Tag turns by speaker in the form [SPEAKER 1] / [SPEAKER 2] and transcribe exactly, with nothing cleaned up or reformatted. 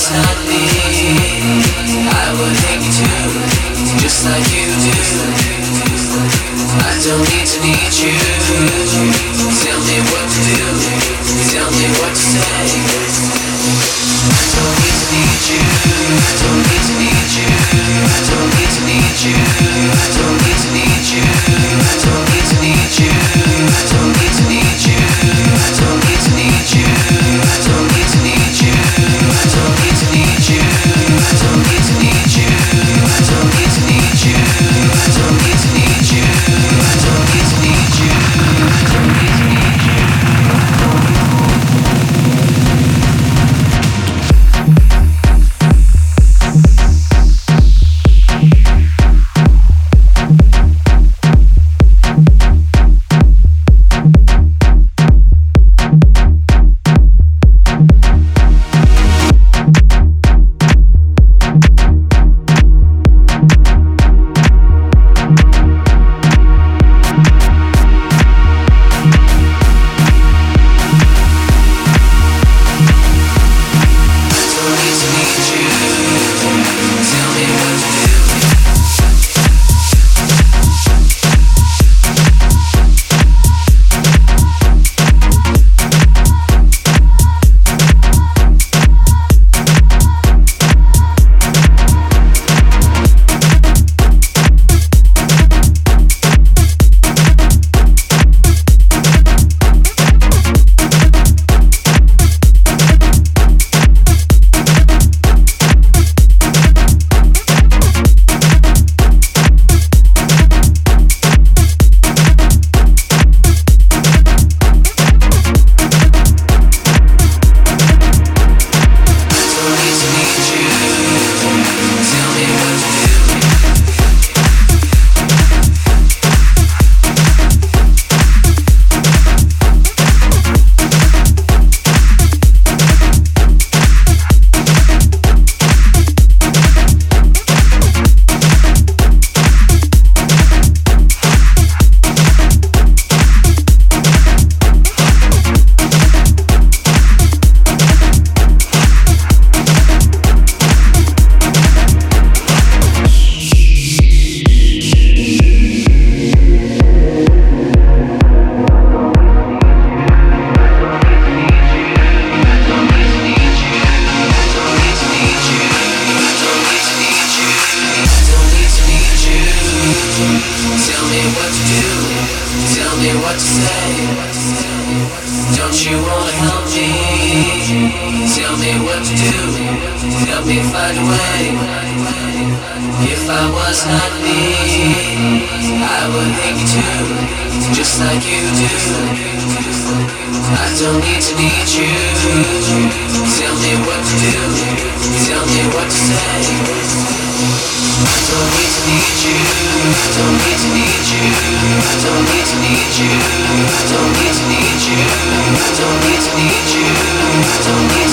[SPEAKER 1] was not me, I would hate you too, just like you do. I don't need to need you. Tell me what to do, tell me what to say. I don't need to need you, I don't need to need you, I don't need to need you, I don't need to need you, I don't need to need you, I don't need to need you, I don't need to need you, I don't need to need you, I don't need to need you, I don't need to need you, I don't need to need you, I don't need to need you, I don't need to need you, I don't need to need you.
[SPEAKER 2] Don't need